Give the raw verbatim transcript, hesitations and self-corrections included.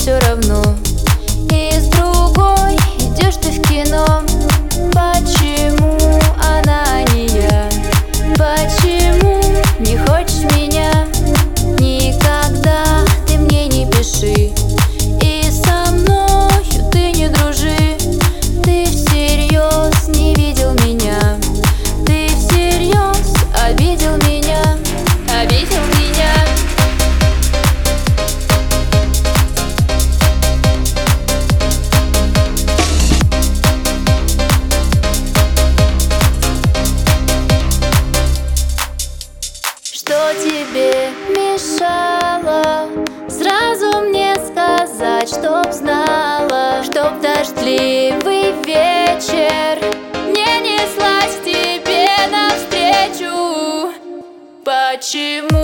все равно. И с другой идешь ты в кино. Почему она, а не я? Почему не хочешь меня? Никогда ты мне не пиши, и со мною ты не дружи. Ты всерьез не видел меня, ты всерьез обидел меня, обидел меня. Что тебе мешало сразу мне сказать, чтоб знала, чтоб в дождливый вечер не неслась тебе навстречу? Почему?